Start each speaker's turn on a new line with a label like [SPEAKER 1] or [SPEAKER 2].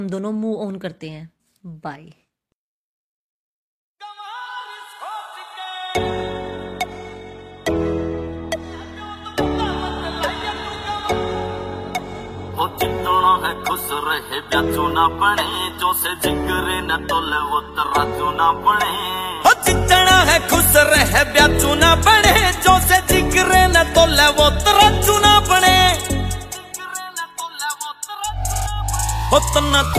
[SPEAKER 1] हम दोनों move on करते हैं। बाय।
[SPEAKER 2] चित्तों है खुश रहे ब्याचू ना बने, जो से जिगरे न तोले वो तराजू ना बने। चित्तना है खुश रहे ब्याचू ना बने, जो से जिगरे न तोले वो तराजू ना बने।